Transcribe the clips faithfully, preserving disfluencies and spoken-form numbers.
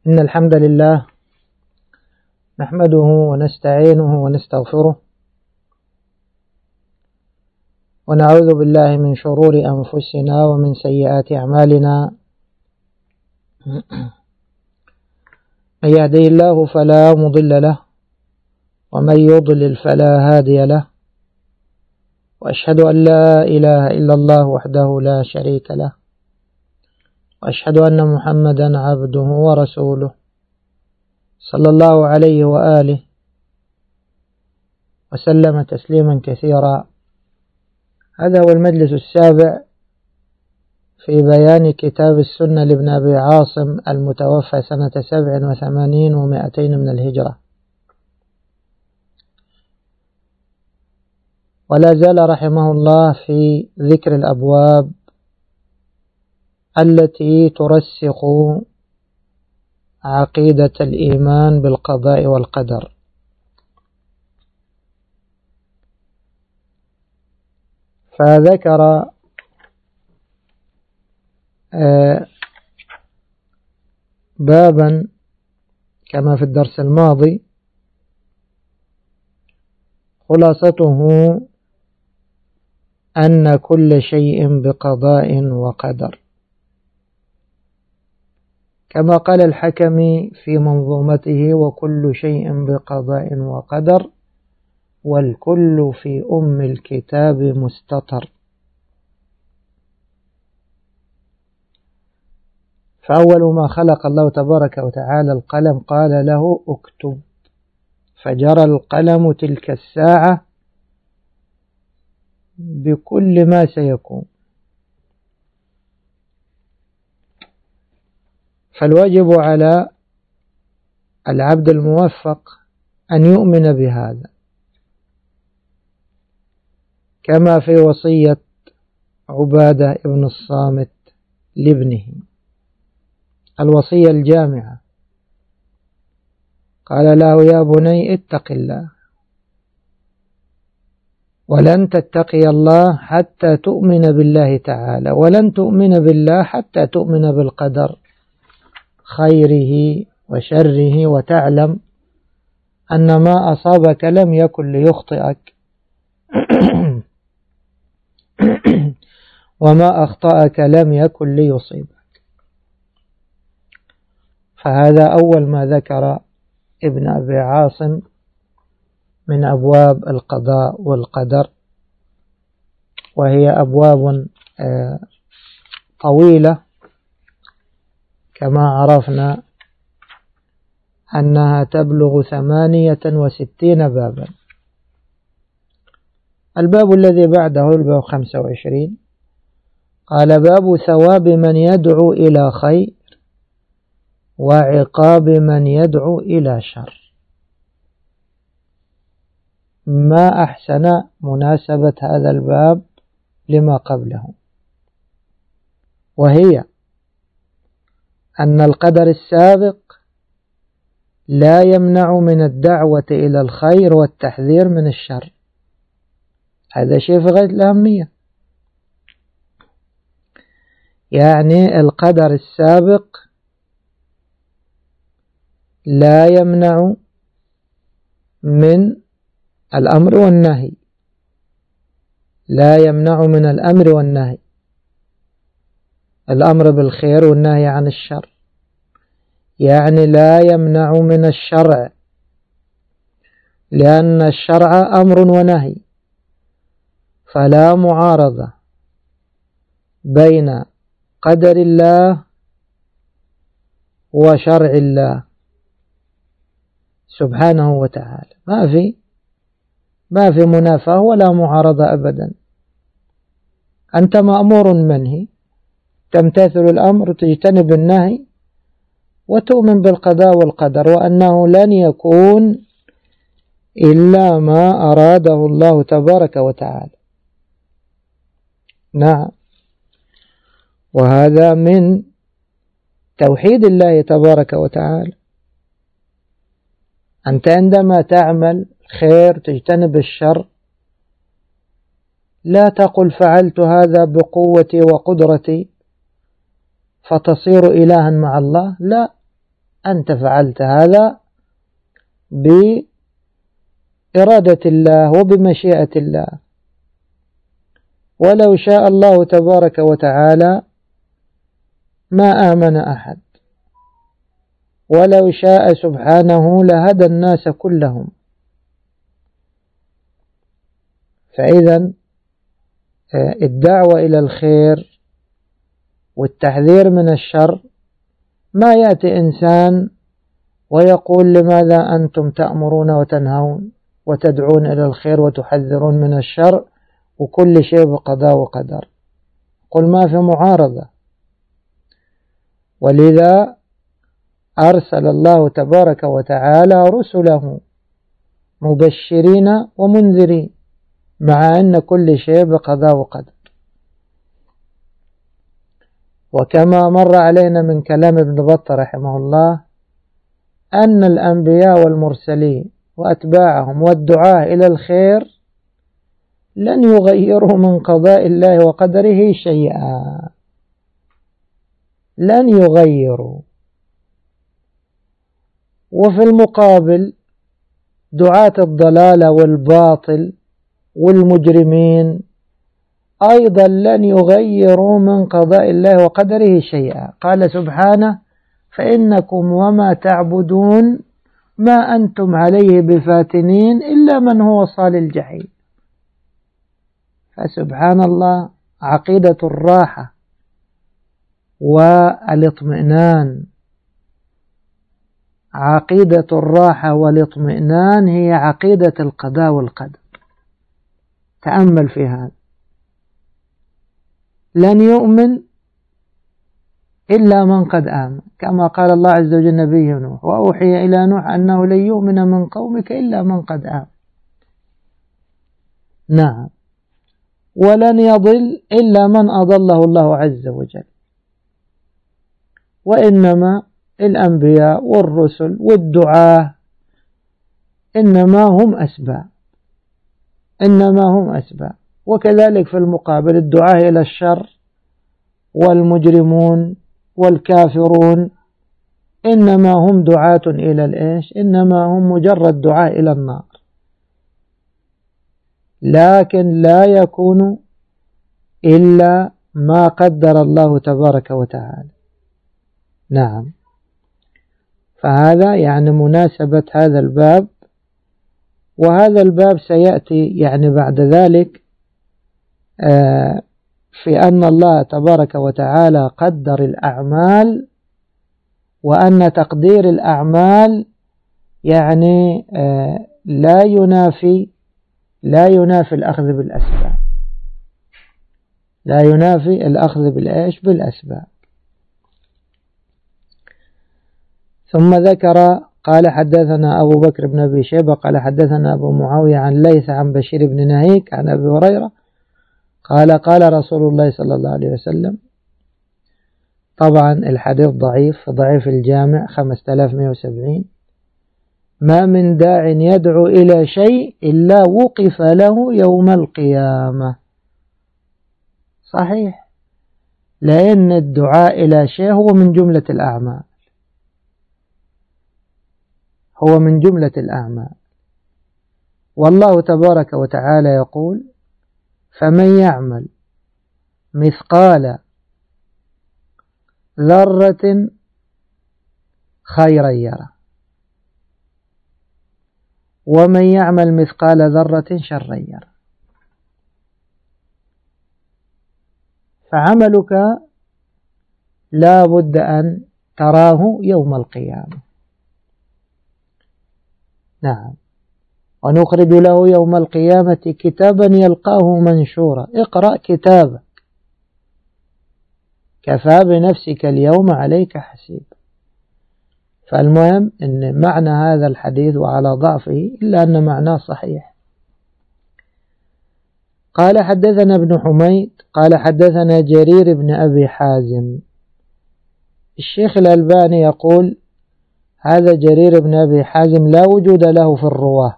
إن الحمد لله نحمده ونستعينه ونستغفره ونعوذ بالله من شرور أنفسنا ومن سيئات أعمالنا. من يهدي الله فلا مضل له ومن يضلل فلا هادي له، وأشهد أن لا إله إلا الله وحده لا شريك له، وأشهد أن محمدا عبده ورسوله صلى الله عليه وآله وسلم تسليما كثيرا. هذا هو المجلس السابع في بيان كتاب السنة لابن أبي عاصم المتوفى سنة سبع وثمانين ومائتين من الهجرة، ولا زال رحمه الله في ذكر الأبواب التي ترسخ عقيدة الإيمان بالقضاء والقدر. فذكر بابا كما في الدرس الماضي، خلاصته أن كل شيء بقضاء وقدر، كما قال الحكمي في منظومته: وكل شيء بقضاء وقدر والكل في أم الكتاب مستطر. فأول ما خلق الله تبارك وتعالى القلم قال له اكتب، فجرى القلم تلك الساعة بكل ما سيكون. فالواجب على العبد الموفق أن يؤمن بهذا، كما في وصية عبادة ابن الصامت لابنه، الوصية الجامعة، قال له: يا بني اتق الله، ولن تتقي الله حتى تؤمن بالله تعالى، ولن تؤمن بالله حتى تؤمن بالقدر خيره وشره، وتعلم أن ما أصابك لم يكن ليخطئك وما أخطأك لم يكن ليصيبك. فهذا أول ما ذكر ابن أبي عاصم من أبواب القضاء والقدر، وهي أبواب طويلة كما عرفنا أنها تبلغ ثمانية وستين بابا. الباب الذي بعده الباب خمسة وعشرين قال: باب ثواب من يدعو إلى خير وعقاب من يدعو إلى شر. ما أحسن مناسبة هذا الباب لما قبله، وهي أن القدر السابق لا يمنع من الدعوة إلى الخير والتحذير من الشر. هذا شيء في غاية الأهمية. يعني القدر السابق لا يمنع من الأمر والنهي، لا يمنع من الأمر والنهي، الأمر بالخير والنهي عن الشر، يعني لا يمنع من الشرع، لأن الشرع أمر ونهي، فلا معارضة بين قدر الله وشرع الله سبحانه وتعالى، ما في ما في منافاة ولا معارضة أبدا. أنت مأمور منهي، تمتثل الأمر، تجتنب النهي، وتؤمن بالقضاء والقدر، وأنه لن يكون إلا ما أراده الله تبارك وتعالى. نعم، وهذا من توحيد الله تبارك وتعالى. أنت عندما تعمل خير تجتنب الشر، لا تقل فعلت هذا بقوتي وقدرتي فتصير إلها مع الله، لا، أنت فعلت هذا بإرادة الله وبمشيئة الله. ولو شاء الله تبارك وتعالى ما آمن أحد، ولو شاء سبحانه لهدى الناس كلهم. فإذا الدعوة إلى الخير والتحذير من الشر ما يأتي إنسان ويقول لماذا أنتم تأمرون وتنهون وتدعون إلى الخير وتحذرون من الشر وكل شيء بقضاء وقدر. قل ما في معارضة. ولذا أرسل الله تبارك وتعالى رسله مبشرين ومنذرين مع أن كل شيء بقضاء وقدر. وكما مر علينا من كلام ابن بطة رحمه الله أن الأنبياء والمرسلين وأتباعهم والدعاة إلى الخير لن يغيروا من قضاء الله وقدره شيئا، لن يغيروا. وفي المقابل دعاة الضلال والباطل والمجرمين أيضا لن يغيروا من قضاء الله وقدره شيئا. قال سبحانه فإنكم وما تعبدون ما أنتم عليه بفاتنين إلا من هو صال الجحيم. فسبحان الله، عقيدة الراحة والاطمئنان، عقيدة الراحة والاطمئنان هي عقيدة القضاء والقدر. تأمل في هذا، لن يؤمن إلا من قد آمن، كما قال الله عز وجل نبيه نوح وأوحي إلى نوح أنه لن يؤمن من قومك إلا من قد آمن. نعم. ولن يضل إلا من أضله الله عز وجل. وإنما الأنبياء والرسل والدعاة إنما هم أسباب، إنما هم أسباب. وكذلك في المقابل الدعاة إلى الشر والمجرمون والكافرون إنما هم دعاة إلى الإيش؟ إنما هم مجرد دعاة إلى النار، لكن لا يكون إلا ما قدر الله تبارك وتعالى. نعم. فهذا يعني مناسبة هذا الباب. وهذا الباب سيأتي يعني بعد ذلك في أن الله تبارك وتعالى قدر الأعمال، وأن تقدير الأعمال يعني لا ينافي لا ينافي الأخذ بالأسباب، لا ينافي الأخذ بالإيش؟ بالأسباب. ثم ذكر قال حدثنا أبو بكر بن أبي شيبة قال حدثنا أبو معاوية عن ليث عن بشير بن نهيك عن أبي هريرة قال قال رسول الله صلى الله عليه وسلم. طبعا الحديث ضعيف، ضعيف الجامع خمسة آلاف ومئة وسبعين. ما من داع يدعو إلى شيء إلا وقف له يوم القيامة. صحيح، لأن الدعاء إلى شيء هو من جملة الأعمال، هو من جملة الأعمال. والله تبارك وتعالى يقول فمن يعمل مثقال ذرة خيرا يره ومن يعمل مثقال ذرة شرا يره. فعملك لا بد أن تراه يوم القيامة. نعم. ونخرج له يوم القيامة كتابا يلقاه منشورا اقرأ كتابك كفى بنفسك اليوم عليك حسيب. فالمهم أن معنى هذا الحديث وعلى ضعفه إلا أن معناه صحيح. قال حدثنا ابن حميد قال حدثنا جرير بن أبي حازم. الشيخ الألباني يقول هذا جرير بن أبي حازم لا وجود له في الرواه.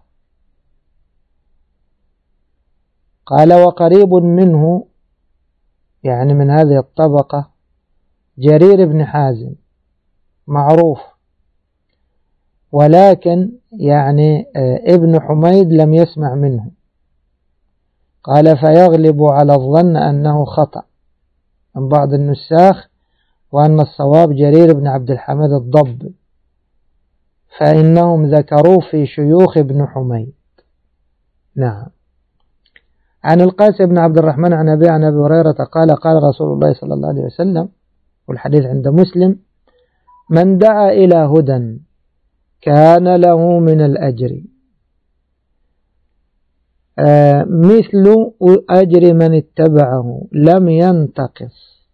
قال وقريب منه يعني من هذه الطبقة جرير بن حازم معروف ولكن يعني ابن حميد لم يسمع منه. قال فيغلب على الظن أنه خطأ من بعض النساخ، وأن الصواب جرير بن عبد الحميد الضبي، فإنهم ذكروا في شيوخ ابن حميد. نعم. عن القاسم بن عبد الرحمن عن أبي عن أبي هريرة قال قال رسول الله صلى الله عليه وسلم، والحديث عند مسلم: من دعا إلى هدى كان له من الأجر آه مثل أجر من اتبعه لم ينتقص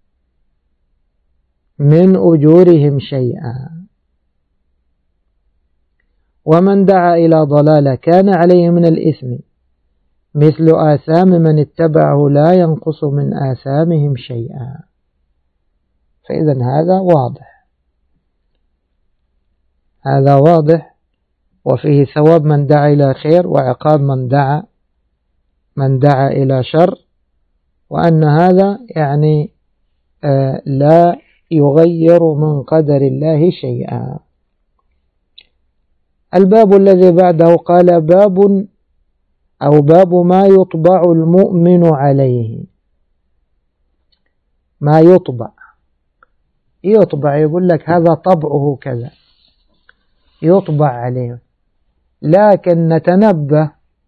من أجورهم شيئا، ومن دعا إلى ضلالة كان عليه من الإثم مثل آثام من اتبعه لا ينقص من آثامهم شيئا. فإذا هذا واضح، هذا واضح، وفيه ثواب من دعا إلى خير وعقاب من دعا من دعا إلى شر، وأن هذا يعني آه لا يغير من قدر الله شيئا. الباب الذي بعده قال باب أو باب ما يطبع المؤمن عليه. ما يطبع يطبع يقول لك هذا طبعه كذا، يطبع عليه، لكن نتنبه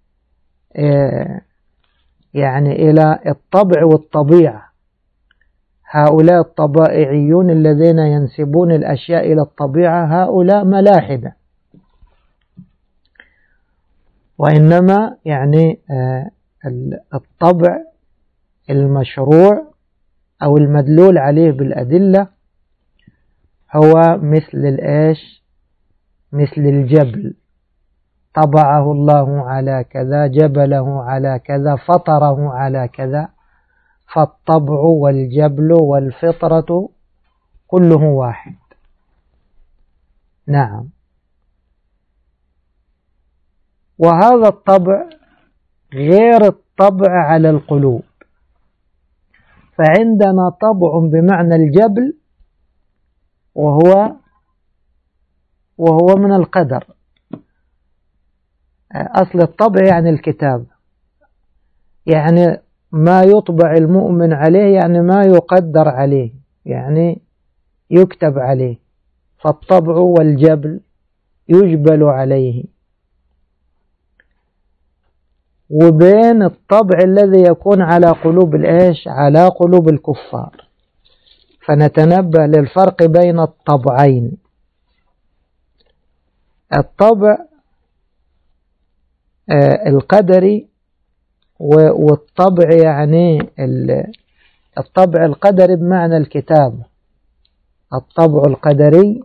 يعني إلى الطبع والطبيعة. هؤلاء الطبائعيون الذين ينسبون الأشياء إلى الطبيعة هؤلاء ملاحدة، وإنما يعني الطبع المشروع أو المدلول عليه بالأدلة هو مثل الإيش؟ مثل الجبل، طبعه الله على كذا، جبله على كذا، فطره على كذا. فالطبع والجبل والفطرة كله واحد. نعم. وهذا الطبع غير الطبع على القلوب، فعندنا طبع بمعنى الجبل وهو وهو من القدر. أصل الطبع يعني الكتاب، يعني ما يطبع المؤمن عليه، يعني ما يقدر عليه، يعني يكتب عليه. فالطبع والجبل يجبل عليه. وبين الطبع الذي يكون على قلوب الإيش؟ على قلوب الكفار. فنتنبه للفرق بين الطبعين. الطبع القدري والطبع يعني الطبع القدري بمعنى الكتاب. الطبع القدري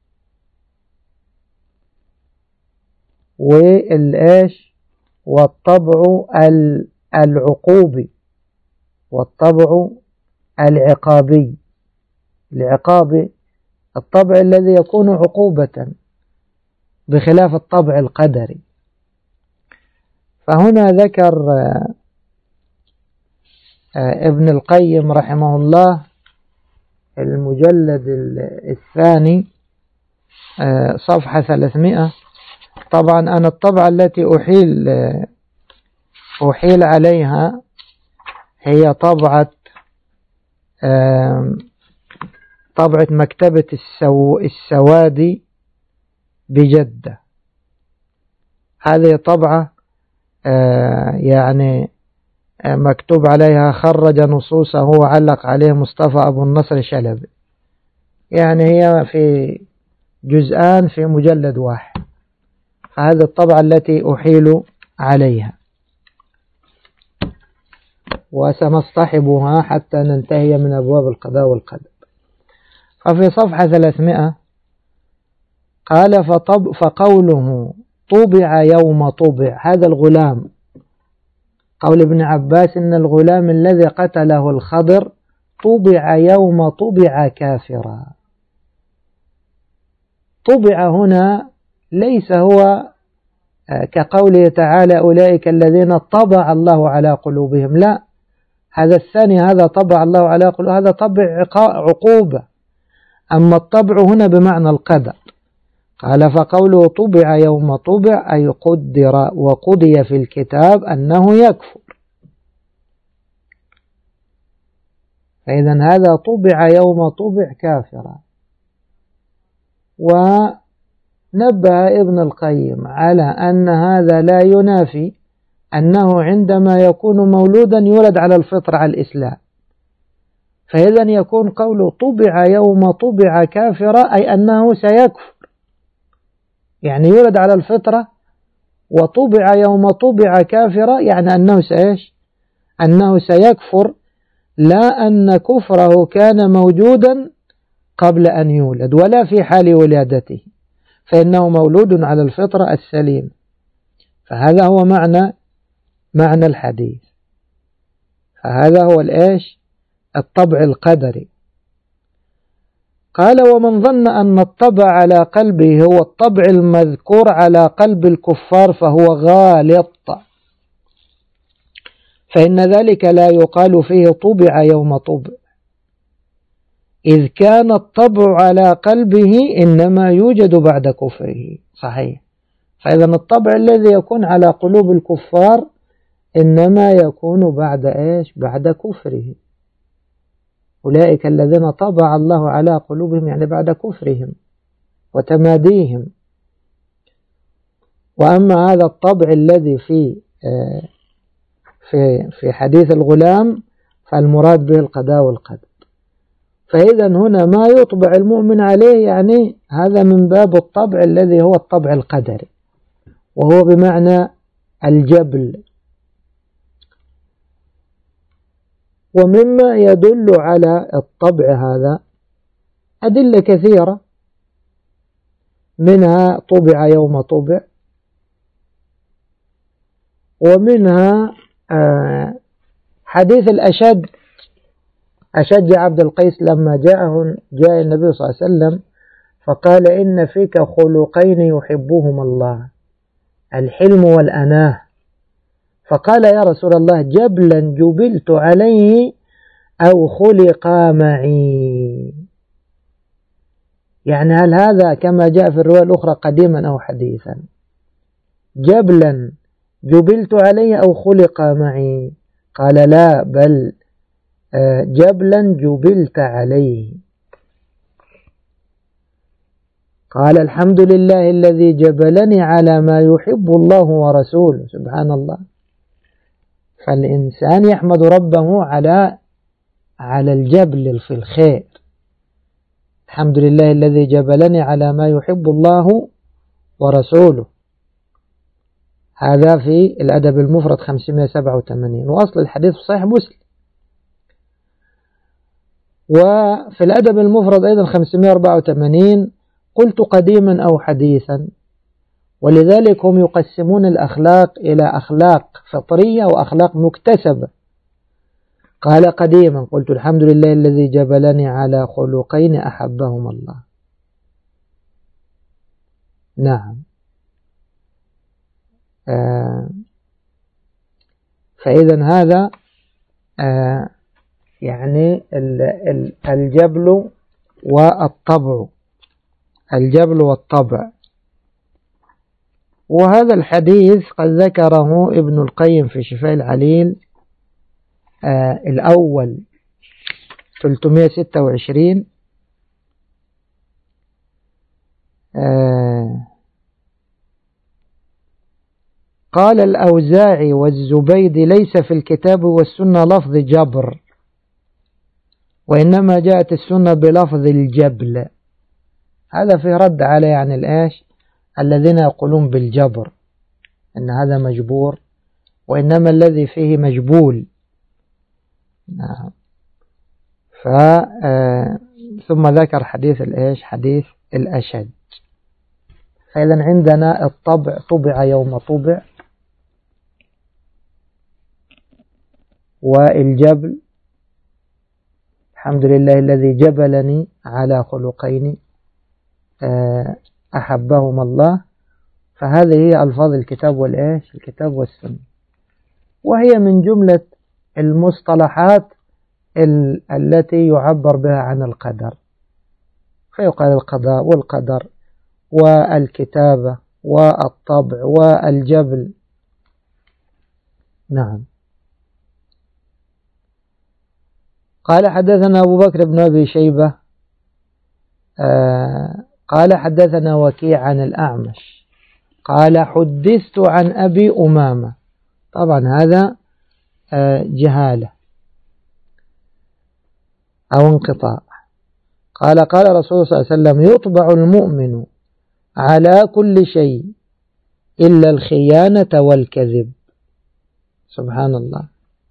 والإيش؟ والطبع العقوبي، والطبع العقابي. العقابي الطبع الذي يكون عقوبة بخلاف الطبع القدري. فهنا ذكر ابن القيم رحمه الله المجلد الثاني صفحة ثلاثمائة. طبعا أنا الطبعة التي أحيل أحيل عليها هي طبعة طبعة مكتبة السو السوادي بجدة. هذه طبعة يعني مكتوب عليها خرج نصوصه وعلق عليه مصطفى أبو النصر شلبي، يعني هي في جزءان في مجلد واحد. هذه الطبعة التي أحيل عليها، وسنصطحبها حتى ننتهي من أبواب القضاء والقدر. ففي صفحة ثلاثمائة قال فطب فقوله طبع يوم طبع، هذا الغلام، قول ابن عباس إن الغلام الذي قتله الخضر طبع يوم طبع كافرا. طبع هنا ليس هو كقوله تعالى أولئك الذين طبع الله على قلوبهم، لا، هذا الثاني، هذا طبع الله على قلوبهم، هذا طبع عقوبة. أما الطبع هنا بمعنى القدر، قال فقوله طبع يوم طبع أي قدر وقضي في الكتاب أنه يكفر. فإذا هذا طبع يوم طبع كافرا. ونبه ابن القيم على أن هذا لا ينافي أنه عندما يكون مولودا يولد على الفطرة على الإسلام. فإذا يكون قوله طبع يوم طبع كافرا أي أنه سيكفر، يعني يولد على الفطرة، وطبع يوم طبع كافرا يعني أنه سيش أنه سيكفر، لا أن كفره كان موجودا قبل أن يولد ولا في حال ولادته، فإنه مولود على الفطرة السليمة. فهذا هو معنى معنى الحديث. فهذا هو الإيش الطبع القدري. قال ومن ظن أن الطبع على قلبه هو الطبع المذكور على قلب الكفار فهو غالط، فإن ذلك لا يقال فيه طبع يوم طبع، إذ كان الطبع على قلبه إنما يوجد بعد كفره. صحيح. فإذا الطبع الذي يكون على قلوب الكفار إنما يكون بعد إيش بعد كفره. أولئك الذين طبع الله على قلوبهم يعني بعد كفرهم وتماديهم. وأما هذا الطبع الذي في في في حديث الغلام فالمراد به القضاء والقدر. فإذا هنا ما يطبع المؤمن عليه يعني هذا من باب الطبع الذي هو الطبع القدري، وهو بمعنى الجبل. ومما يدل على الطبع هذا أدلة كثيرة، منها طبع يوم طبع، ومنها حديث الأشد أشج عبد القيس لما جاءه جاء النبي صلى الله عليه وسلم فقال إن فيك خلقين يحبهما الله الحلم والأناه. فقال يا رسول الله جبلا جبلت عليه أو خلق معي، يعني هل هذا كما جاء في الرواية الأخرى قديما أو حديثا؟ جبلا جبلت عليه أو خلق معي؟ قال لا، بل جبلا جبلت عليه. قال الحمد لله الذي جبلني على ما يحب الله ورسوله. سبحان الله. فالإنسان يحمد ربه على على الجبل في الخير. الحمد لله الذي جبلني على ما يحب الله ورسوله. هذا في الأدب المفرد خمسمائة وسبعة وثمانين، وأصل الحديث في صحيح مسلم. وفي الأدب المفرد أيضا خمسمائة وأربعة وثمانين قلت قديما أو حديثا، ولذلك هم يقسمون الأخلاق إلى أخلاق فطرية وأخلاق مكتسبة. قال قديما قلت الحمد لله الذي جبلني على خلقين أحبهما الله. نعم. آه فإذا هذا آه يعني الجبل والطبع، الجبل والطبع. وهذا الحديث قد ذكره ابن القيم في شفاء العليل آه الأول ثلاثمائة وستة وعشرين. آه قال الأوزاعي والزبيدي ليس في الكتاب والسنة لفظ جبر، وإنما جاءت السنة بلفظ الجبل. هذا في رد على يعني الآش الذين يقولون بالجبر إن هذا مجبور، وإنما الذي فيه مجبول. نعم. ف ثم ذكر حديث الآش حديث الأشد. فإذا عندنا الطبع طبع يوم طبع، والجبل الحمد لله الذي جبلني على خلقين أحبهما الله. فهذه هي ألفاظ الكتاب والإيش الكتاب والسنة، وهي من جملة المصطلحات ال التي يعبر بها عن القدر. فيقال القضاء والقدر والكتابة والطبع والجبل. نعم. قال حدثنا أبو بكر بن أبي شيبة آه قال حدثنا وكيع عن الأعمش قال حدثت عن أبي أمامة. طبعا هذا آه جهالة أو انقطاع. قال قال رسول الله صلى الله عليه وسلم يطبع المؤمن على كل شيء إلا الخيانة والكذب. سبحان الله.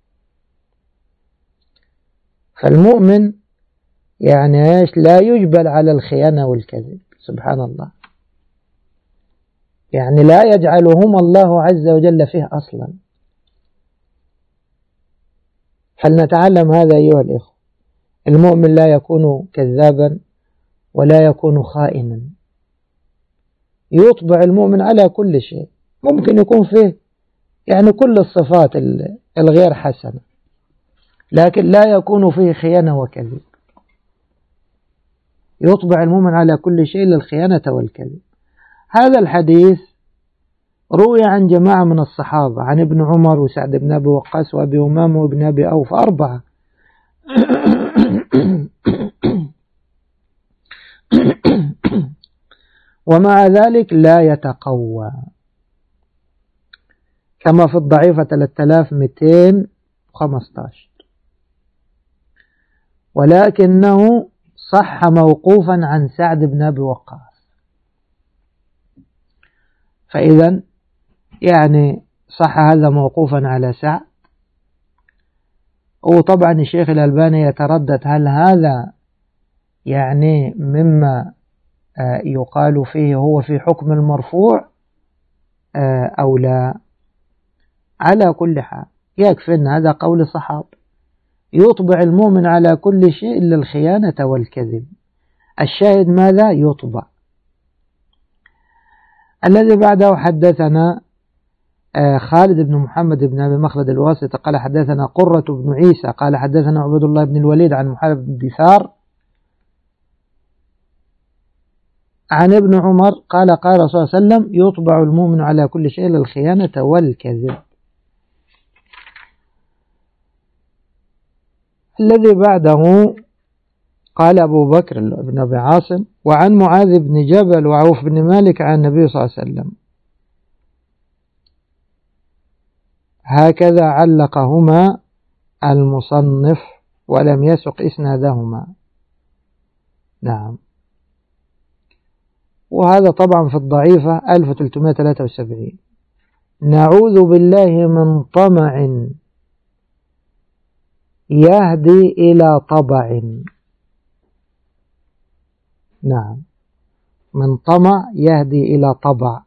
فالمؤمن يعني إيش لا يجبل على الخيانة والكذب. سبحان الله. يعني لا يجعلهما الله عز وجل فيه أصلا. فلنتعلم هذا أيها الإخوة. المؤمن لا يكون كذابا ولا يكون خائنا. يطبع المؤمن على كل شيء. ممكن يكون فيه يعني كل الصفات الغير حسنة، لكن لا يكون فيه خيانة وكذب. يطبع المؤمن على كل شيء للخيانة والكذب. هذا الحديث روي عن جماعة من الصحابة، عن ابن عمر وسعد بن أبي وقاص وأبي أمامة وابن أبي أوف، أربعة. ومع ذلك لا يتقوى، كما في الضعيفة ثلاثة آلاف ومئتين وخمسة عشر، ولكنه صح موقوفا عن سعد بن أبي وقاص. فإذا يعني صح هذا موقوفا على سعد. وطبعا الشيخ الألباني يتردد هل هذا يعني مما يقال فيه هو في حكم المرفوع أو لا. على كل حال يكفي أن هذا قول صحاب. يطبع المؤمن على كل شيء إلا الخيانة والكذب. الشاهد ماذا؟ يطبع. الذي بعده حدثنا خالد بن محمد بن أبي مخلد الواسطي قال حدثنا قرة بن عيسى قال حدثنا عبد الله بن الوليد عن محارب بن دثار عن ابن عمر قال قال رسول الله صلى الله عليه وسلم يطبع المؤمن على كل شيء إلا الخيانة والكذب. الذي بعده قال أبو بكر بن أبي عاصم وعن معاذ بن جبل وعوف بن مالك عن النبي صلى الله عليه وسلم. هكذا علقهما المصنف ولم يسق إسنادهما. نعم. وهذا طبعا في الضعيفة ألف وثلاثمائة وثلاثة وسبعين. نعوذ بالله من طمع يهدي إلى طبع. نعم. من طمع يهدي إلى طبع.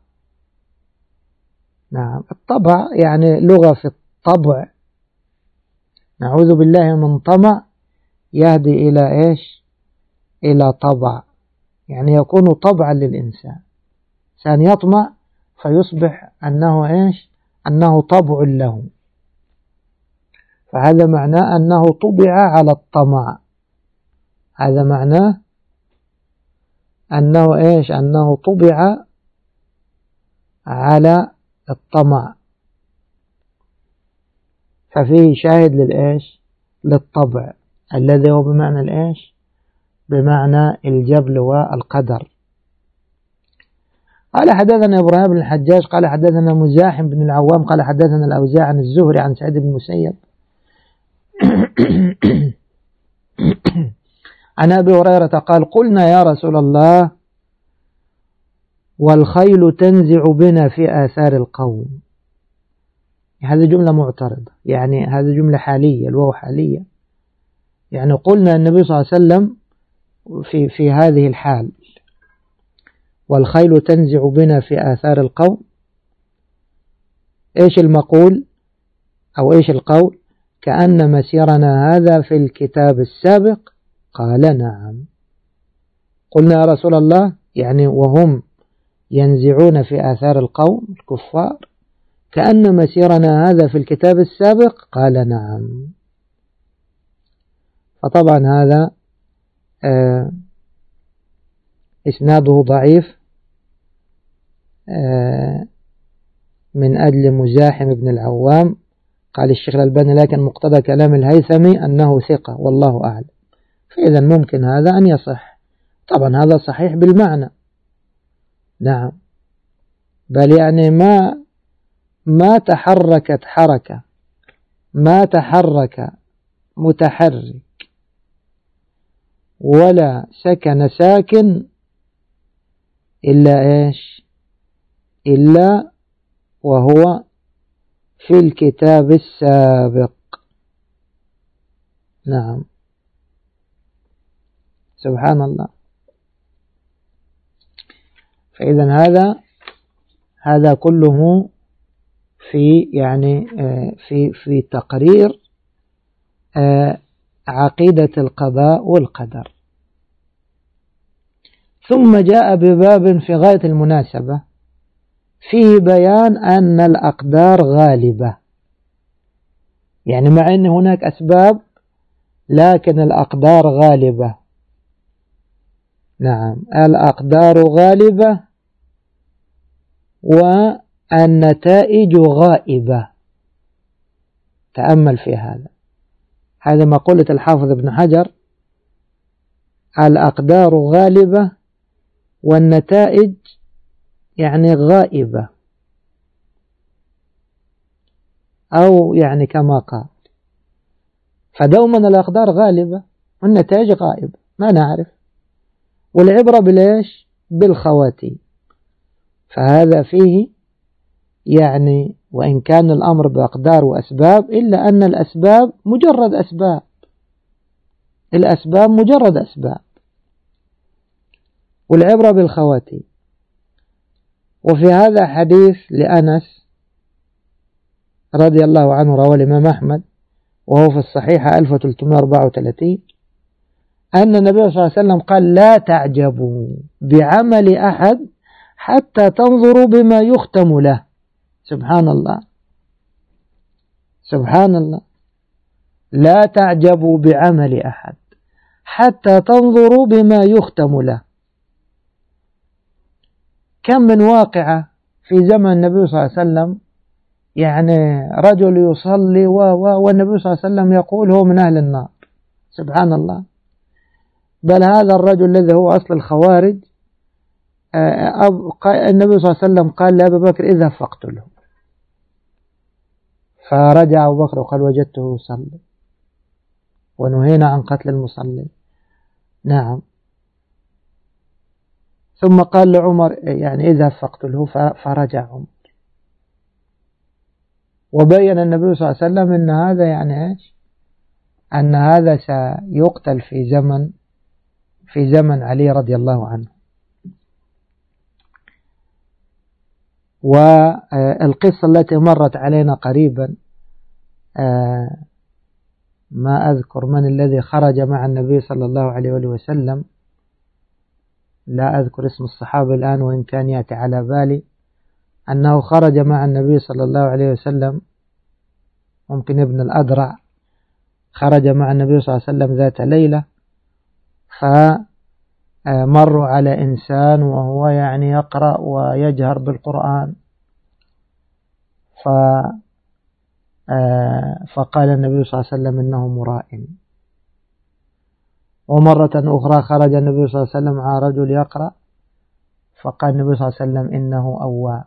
نعم. الطبع يعني لغة في الطبع. نعوذ بالله من طمع يهدي إلى إيش؟ إلى طبع، يعني يكون طبعا للإنسان. إنسان يطمع فيصبح أنه إيش؟ أنه طبع له. فهذا معناه أنه طبع على الطمع. هذا معناه أنه إيش؟ أنه طبع على الطمع. ففيه شاهد للإيش؟ للطبع الذي هو بمعنى الإيش؟ بمعنى الجبل والقدر. قال حدثنا إبراهيم بن الحجاج قال حدثنا مزاحم بن العوام قال حدثنا الأوزاع عن الزهري عن سعيد بن المسيب عن أبي هريرة قال قلنا يا رسول الله والخيل تنزع بنا في آثار القوم. هذه جملة معترضة، يعني هذه جملة حالية، الواو حالية. يعني قلنا النبي صلى الله عليه وسلم في في هذه الحال والخيل تنزع بنا في آثار القوم. إيش المقول أو إيش القول؟ كأن مسيرنا هذا في الكتاب السابق. قال نعم. قلنا يا رسول الله يعني وهم ينزعون في آثار القوم الكفار كأن مسيرنا هذا في الكتاب السابق. قال نعم. فطبعا هذا آه إسناده ضعيف من أجل مزاحم بن العوام. قال الشيخ الألباني لكن مقتضى كلام الهيثمي أنه ثقة والله أعلم. فإذا ممكن هذا أن يصح. طبعا هذا صحيح بالمعنى، نعم، بل يعني ما ما تحركت حركة، ما تحرك متحرك ولا سكن ساكن إلا إيش؟ إلا وهو في الكتاب السابق. نعم، سبحان الله. فإذا هذا هذا كله في يعني في في تقرير عقيدة القضاء والقدر. ثم جاء بباب في غاية المناسبة فيه بيان أن الأقدار غالبة، يعني مع أن هناك أسباب لكن الأقدار غالبة. نعم، الأقدار غالبة والنتائج غائبة. تأمل في هذا، هذا مقولة الحافظ ابن حجر: الأقدار غالبة والنتائج يعني غائبة، أو يعني كما قال. فدوما الأقدار غالبة والنتائج غائبة، ما نعرف، والعبرة بالإيش؟ بالخواتيم. فهذا فيه يعني وإن كان الأمر بأقدار وأسباب إلا أن الأسباب مجرد أسباب، الأسباب مجرد أسباب، والعبرة بالخواتيم. وفي هذا حديث لأنس رضي الله عنه رواه الإمام أحمد وهو في الصحيحة ألف وثلاثمائة وأربعة وثلاثين أن النبي صلى الله عليه وسلم قال: لا تعجبوا بعمل أحد حتى تنظروا بما يختم له. سبحان الله، سبحان الله. لا تعجبوا بعمل أحد حتى تنظروا بما يختم له. كم من واقعة في زمن النبي صلى الله عليه وسلم، يعني رجل يصلي و و والنبي صلى الله عليه وسلم يقول هو من أهل النار. سبحان الله. بل هذا الرجل الذي هو أصل الخوارج النبي صلى الله عليه وسلم قال لأبي بكر: اذهب فاقتله. فرجع أبو بكر وقال: وجدته يصلي ونهينا عن قتل المصلي. نعم. ثم قال لعمر: يعني اذهب فاقتله، فرجع عمر. وبين النبي صلى الله عليه وسلم أن هذا يعني إيش؟ أن هذا سيقتل في زمن في زمن علي رضي الله عنه. والقصة التي مرت علينا قريبا، ما أذكر من الذي خرج مع النبي صلى الله عليه وسلم، لا أذكر اسم الصحابي الآن وإن كان يأتي على بالي، أنه خرج مع النبي صلى الله عليه وسلم، ممكن ابن الأدرع، خرج مع النبي صلى الله عليه وسلم ذات ليلة، فمروا على إنسان وهو يعني يقرأ ويجهر بالقرآن، ف فقال النبي صلى الله عليه وسلم: إنه مرائم. ومرة أخرى خرج النبي صلى الله عليه وسلم مع رجل يقرأ، فقال النبي صلى الله عليه وسلم: إنه أواب.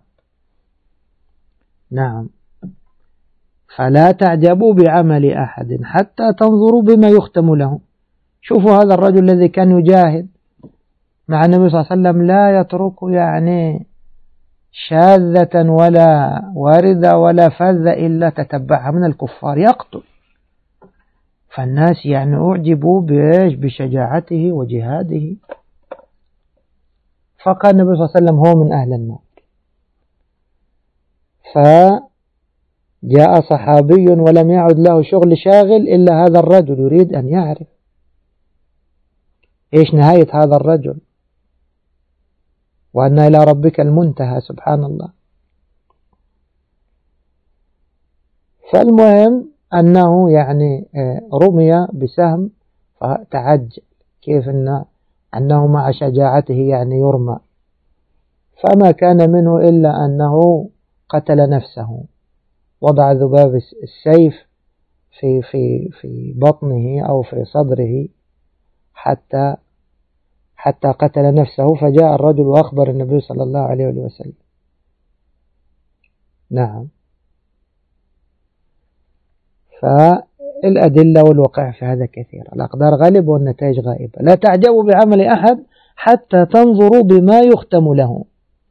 نعم. فلا تعجبوا بعمل أحد حتى تنظروا بما يختم له. شوفوا هذا الرجل الذي كان يجاهد مع النبي صلى الله عليه وسلم، لا يترك يعني شاذة ولا واردة ولا فذة إلا تتبعها من الكفار، يقتل. فالناس يعني أعجبوا بإيش؟ بشجاعته وجهاده. فقال النبي صلى الله عليه وسلم: هو من أهل النار. فجاء صحابي ولم يعد له شغل شاغل إلا هذا الرجل، يريد أن يعرف إيش نهاية هذا الرجل، وأن إلى ربك المنتهى. سبحان الله. فالمهم أنه يعني رمي بسهم فتعجل، كيف أنه, أنه مع شجاعته يعني يرمى. فما كان منه إلا أنه قتل نفسه، وضع ذباب السيف في في في بطنه أو في صدره حتى حتى قتل نفسه. فجاء الرجل وأخبر النبي صلى الله عليه وسلم. نعم. فالأدلة والوقع في هذا كثير، الأقدار غالبة والنتائج غائبة. لا تعجبوا بعمل أحد حتى تنظروا بما يختم له،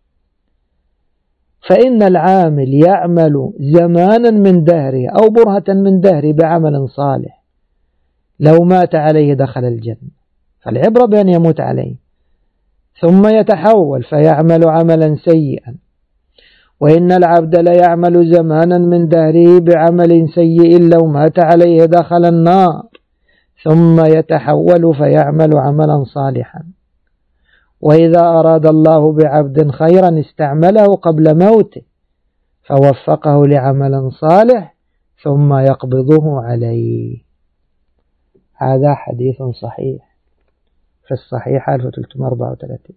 فإن العامل يعمل زمانا من دهره أو برهة من دهره بعمل صالح، لو مات عليه دخل الجنة، فالعبرة بأن يموت عليه، ثم يتحول فيعمل عملا سيئا. وإن العبد ليعمل زمانا من دهره بعمل سيء، لو مات عليه دخل النار، ثم يتحول فيعمل عملا صالحا. وإذا أراد الله بعبد خيرا استعمله قبل موته فوفقه لعمل صالح ثم يقبضه عليه. هذا حديث صحيح في الصحيح ألف وثلاثمائة وأربعة وثلاثين.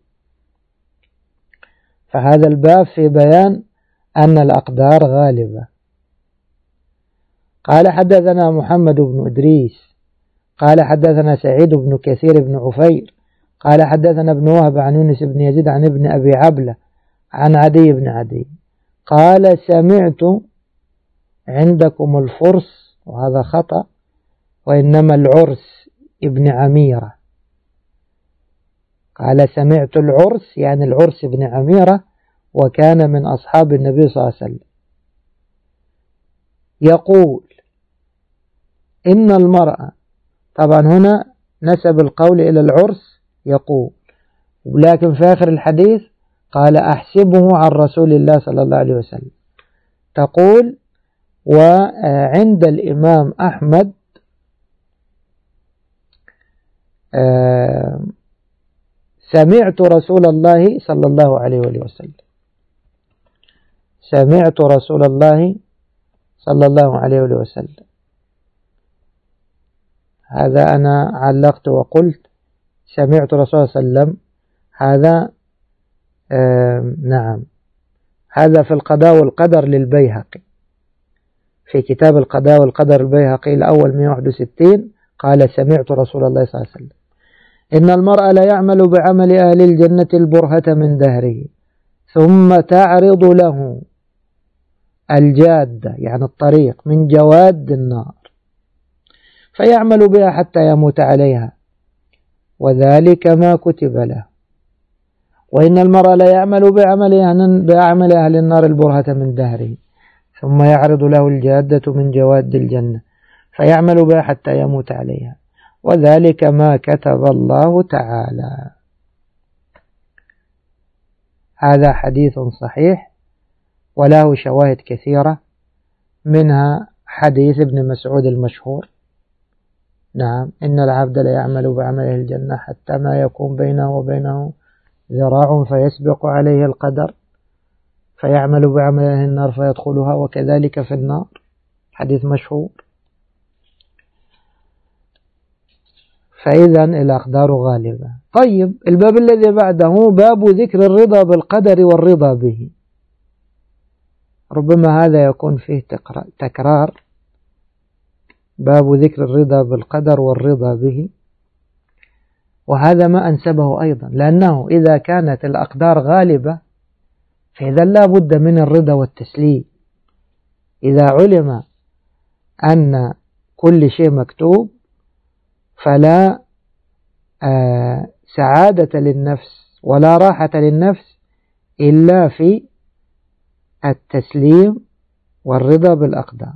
فهذا الباب في بيان أن الأقدار غالبة. قال حدثنا محمد بن إدريس قال حدثنا سعيد بن كثير بن عفير قال حدثنا ابن وهب عن يونس بن يزيد عن ابن أبي عبلة عن عدي بن عدي قال سمعت عندكم الفرس، وهذا خطأ، وإنما العرس ابن عميرة. قال سمعت العرس يعني العرس ابن عميرة، وكان من أصحاب النبي صلى الله عليه وسلم، يقول إن المرأة، طبعا هنا نسب القول إلى العرس يقول، ولكن في آخر الحديث قال أحسبه عن رسول الله صلى الله عليه وسلم. تقول وعند الإمام أحمد سمعت رسول الله صلى الله عليه وسلم، سمعت رسول الله صلى الله عليه وسلم. هذا أنا علقت وقلت سمعت رسول الله صلى الله عليه وسلم. هذا آه نعم، هذا في القضاء والقدر للبيهقي، في كتاب القضاء والقدر البيهقي الأول مئة وواحد وستين قال سمعت رسول الله صلى الله عليه وسلم إن المرء لا يعمل بعمل أهل الجنة البرهة من دهره، ثم تعرض له الجادة يعني الطريق من جواد النار، فيعمل بها حتى يموت عليها، وذلك ما كتب له. وإن المرء لا يعمل بعمل أهل النار البرهة من دهره، ثم يعرض له الجادة من جواد الجنة، فيعمل بها حتى يموت عليها، وذلك ما كتب الله تعالى. هذا حديث صحيح وله شواهد كثيرة، منها حديث ابن مسعود المشهور، نعم، إن العبد لا يعمل بعمله الجنة حتى ما يكون بينه وبينه ذراع فيسبق عليه القدر فيعمل بعمله النار فيدخلها وكذلك في النار، حديث مشهور. فإذا الأقدار غالبة. طيب، الباب الذي بعده باب ذكر الرضا بالقدر والرضا به. ربما هذا يكون فيه تكرار، باب ذكر الرضا بالقدر والرضا به، وهذا ما أنسبه أيضا، لأنه إذا كانت الأقدار غالبة فإذا لا بد من الرضا والتسليم. إذا علم أن كل شيء مكتوب فلا آه سعادة للنفس ولا راحة للنفس إلا في التسليم والرضا بالأقدار.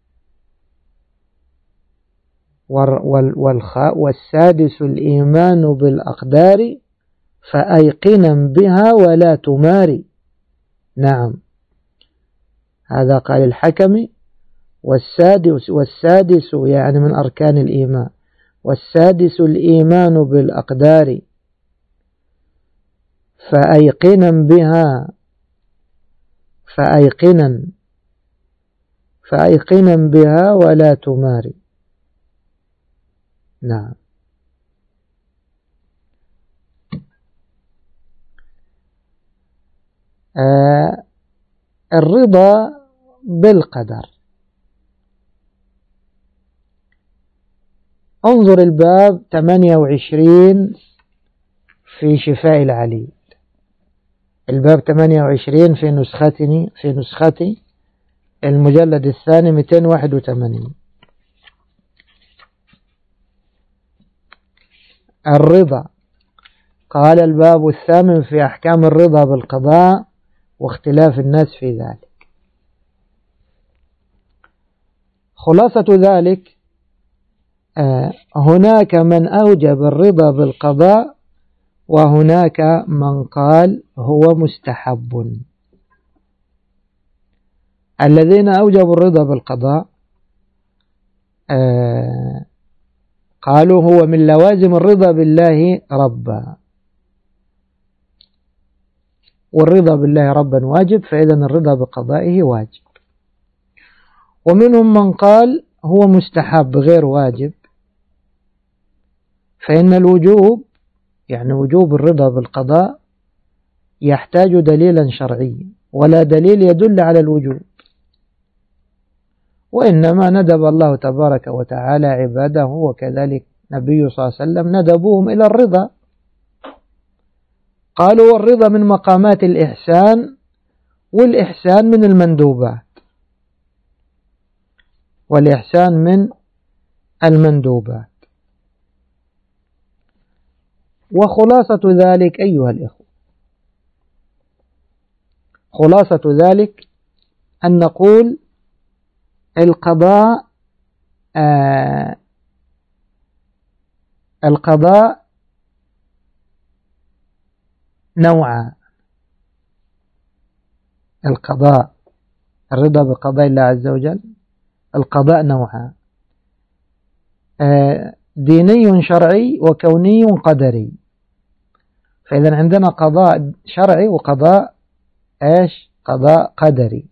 والسادس الإيمان بالأقدار فأيقنا بها ولا تماري. نعم، هذا قال الحكمي. والسادس, والسادس يعني من أركان الإيمان. والسادس الإيمان بالأقدار فأيقنا بها فأيقنا فأيقنا بها ولا تماري. نعم. آه الرضا بالقدر. انظر الباب ثمانية وعشرين في شفاء العليل. الباب ثمانية وعشرين في نسختي في نسختي المجلد الثاني مئتين وواحد وثمانين. الرضا. قال الباب الثامن في أحكام الرضا بالقضاء واختلاف الناس في ذلك. خلاصة ذلك آه هناك من أوجب الرضا بالقضاء وهناك من قال هو مستحب. الذين أوجبوا الرضا بالقضاء آه قالوا هو من لوازم الرضا بالله ربا، والرضا بالله ربا واجب، فإذا الرضا بقضائه واجب. ومنهم من قال هو مستحب غير واجب، فإن الوجوب يعني وجوب الرضا بالقضاء يحتاج دليلا شرعيا، ولا دليل يدل على الوجوب، وإنما ندب الله تبارك وتعالى عباده، وكذلك نبي صلى الله عليه وسلم ندبوهم إلى الرضا. قالوا والرضا من مقامات الإحسان، والإحسان من المندوبات، والإحسان من المندوبات. وخلاصة ذلك أيها الإخوة، خلاصة ذلك أن نقول القضاء آه القضاء نوعان. القضاء الرضا بقضاء الله عز وجل، القضاء نوعان: آه ديني شرعي وكوني قدري. فإذا عندنا قضاء شرعي وقضاء إيش؟ قضاء قدري.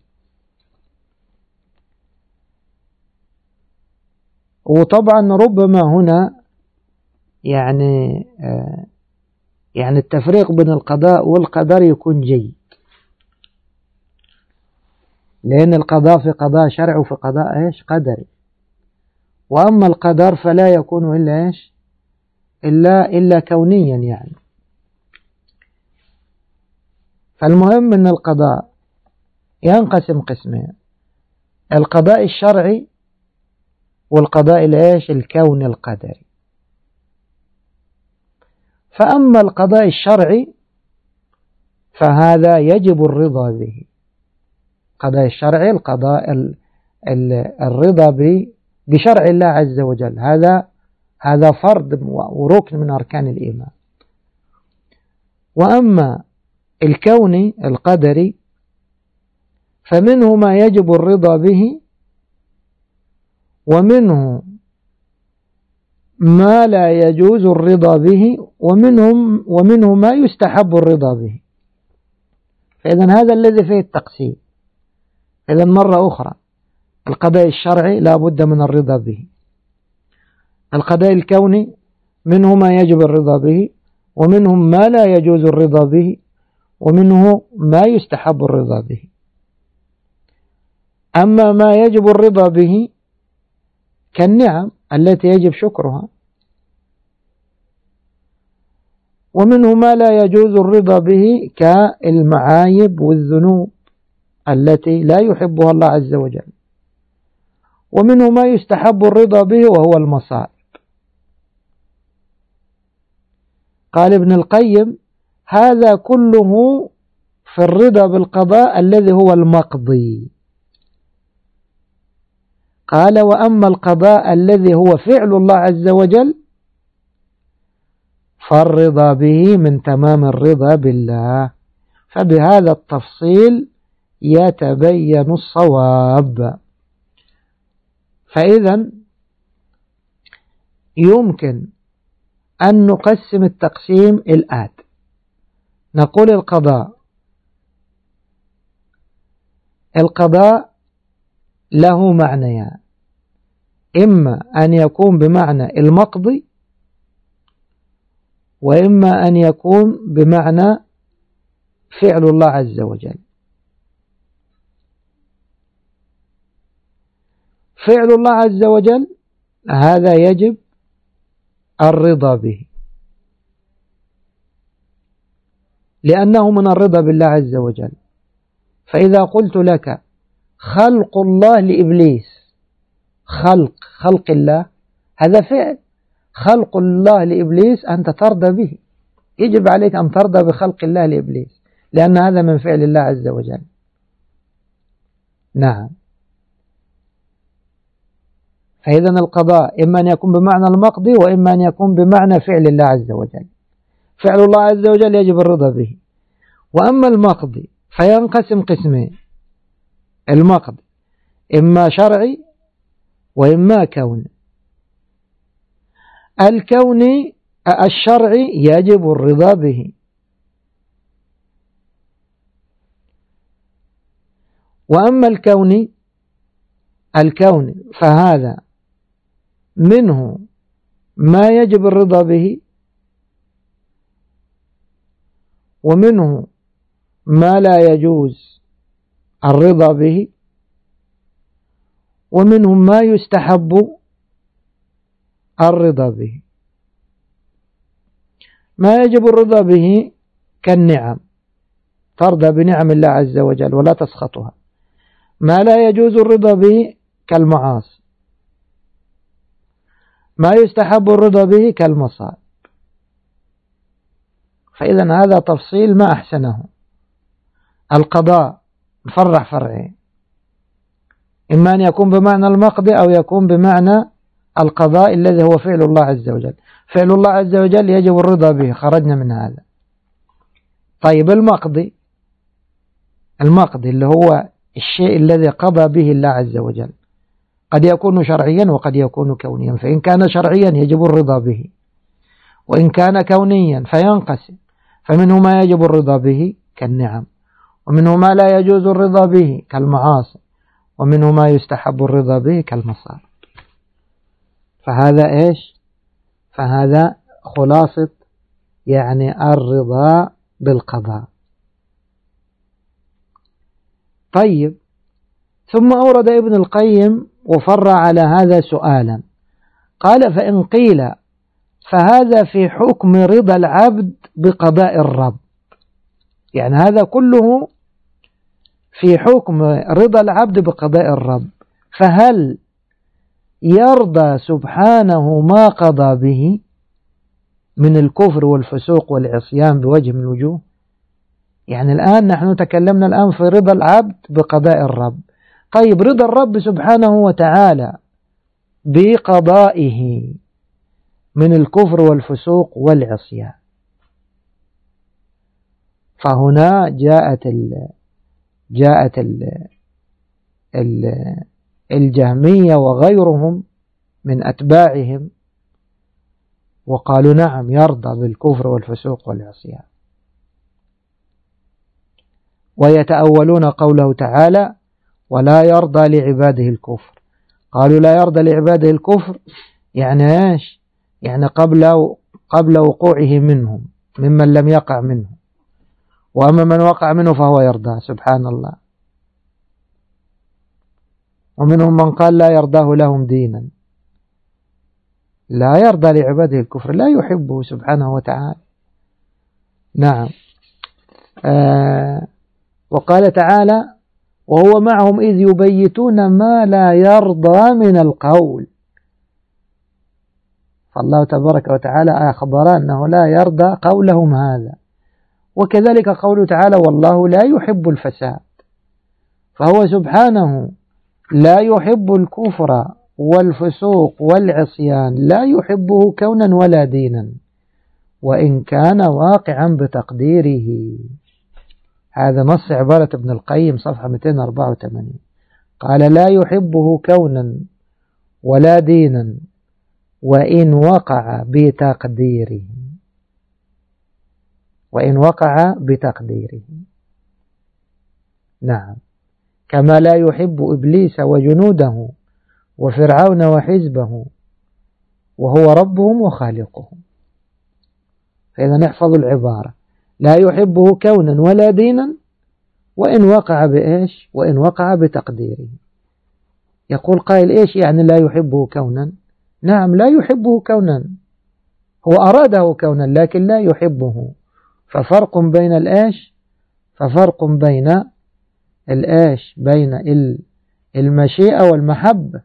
وطبعا ربما هنا يعني آه يعني التفريق بين القضاء والقدر يكون جيد، لأن القضاء في قضاء شرعي وفي قضاء إيش؟ قدري. وأما القدر فلا يكون إلا إيش؟ إلا إلا كونيا يعني. فالمهم أن القضاء ينقسم قسمين: القضاء الشرعي والقضاء الإيش؟ الكوني القدري. فأما القضاء الشرعي فهذا يجب الرضا به. القضاء الشرعي القضاء ال ال الرضا بشرع الله عز وجل، هذا هذا فرض وركن من أركان الإيمان. وأما الكوني القدري فمنه ما يجب الرضا به، ومنه ما لا يجوز الرضا به، ومنهم ومنه ما يستحب الرضا به. فإذا هذا الذي فيه التقسيم. إذا مرة أخرى القضاء الشرعي لا بد من الرضا به، القضاء الكوني منه ما يجب الرضا به، ومنهم ما لا يجوز الرضا به، ومنه ما يستحب الرضا به. أما ما يجب الرضا به كالنعم التي يجب شكرها، ومنه ما لا يجوز الرضا به كالمعايب والذنوب التي لا يحبها الله عز وجل، ومنه ما يستحب الرضا به وهو المصائب. قال ابن القيم: هذا كله في الرضا بالقضاء الذي هو المقضي. قال: وأما القضاء الذي هو فعل الله عز وجل فالرضا به من تمام الرضا بالله. فبهذا التفصيل يتبين الصواب. فإذا يمكن أن نقسم التقسيم الآتي: نقول القضاء القضاء له معنيان: إما أن يكون بمعنى المقضي، وإما أن يكون بمعنى فعل الله عز وجل. فعل الله عز وجل هذا يجب الرضا به، لأنه من الرضا بالله عز وجل. فإذا قلت لك خلق الله لإبليس، خلق خلق الله هذا فعل، خلق الله لإبليس أنت ترضى به، يجب عليك أن ترضى بخلق الله لإبليس، لأن هذا من فعل الله عز وجل. نعم. فإذن القضاء إما أن يكون بمعنى المقضي وإما أن يكون بمعنى فعل الله عز وجل. فعل الله عز وجل يجب الرضا به. وأما المقضي فينقسم قسمين: المقضي إما شرعي وإما كوني. الكوني الشرعي يجب الرضا به، وأما الكوني الكوني فهذا منه ما يجب الرضا به، ومنه ما لا يجوز الرضا به، ومنهم ما يستحب الرضا به. ما يجب الرضا به كالنعم، ترضى بنعم الله عز وجل ولا تسخطها. ما لا يجوز الرضا به كالمعاصي. ما يستحب الرضا به كالمصائب. فإذا هذا تفصيل ما أحسنه. القضاء نفرح فرعين: إما أن يكون بمعنى المقضي أو يكون بمعنى القضاء الذي هو فعل الله عز وجل. فعل الله عز وجل يجب الرضا به، خرجنا من هذا. طيب المقضي، المقضي اللي هو الشيء الذي قضى به الله عز وجل، قد يكون شرعيا وقد يكون كونيا. فإن كان شرعيا يجب الرضا به، وإن كان كونيا فينقسم، فمنه ما يجب الرضا به كالنعم، ومنه ما لا يجوز الرضا به كالمعاصي، ومنه ما يستحب الرضا به كالمصائب. فهذا إيش؟ فهذا خلاصة يعني الرضا بالقضاء. طيب، ثم أورد ابن القيم وفرع على هذا سؤالا، قال: فإن قيل فهذا في حكم رضا العبد بقضاء الرب، يعني هذا كله في حكم رضا العبد بقضاء الرب، فهل يرضى سبحانه ما قضى به من الكفر والفسوق والعصيان بوجه من الوجوه؟ يعني الآن نحن تكلمنا الآن في رضا العبد بقضاء الرب. طيب، رضا الرب سبحانه وتعالى بقضائه من الكفر والفسوق والعصيان، فهنا جاءت ال جاءت ال ال الجهمية وغيرهم من أتباعهم وقالوا: نعم، يرضى بالكفر والفسوق والعصيان. ويتأولون قوله تعالى: ولا يرضى لعباده الكفر. قالوا لا يرضى لعباده الكفر يعني ايش؟ يعني قبل قبل وقوعه منهم، ممن لم يقع منه، وأما من وقع منه فهو يرضى. سبحان الله. ومنهم من قال لا يرضاه لهم دينا، لا يرضى لعباده الكفر، لا يحبه سبحانه وتعالى. نعم. آه وقال تعالى: وهو معهم إذ يبيتون ما لا يرضى من القول. فالله تبارك وتعالى أخبر أنه لا يرضى قولهم هذا. وكذلك قوله تعالى: والله لا يحب الفساد. فهو سبحانه لا يحب الكفر والفسوق والعصيان، لا يحبه كونا ولا دينا، وإن كان واقعا بتقديره. هذا نص عبارة ابن القيم صفحة مئتين وأربعة وثمانين. قال: لا يحبه كونا ولا دينا وإن وقع بتقديره، وإن وقع بتقديره. نعم. كما لا يحب إبليس وجنوده وفرعون وحزبه وهو ربهم وخالقهم. فإذا نحفظ العبارة: لا يحبه كونا ولا دينا، وإن وقع بإيش؟ وإن وقع بتقديره. يقول قائل إيش يعني لا يحبه كونا؟ نعم لا يحبه كونا، هو أراده كونا لكن لا يحبه. ففرق بين الإيش؟ ففرق بين الإيش؟ بين المشيئة والمحبة.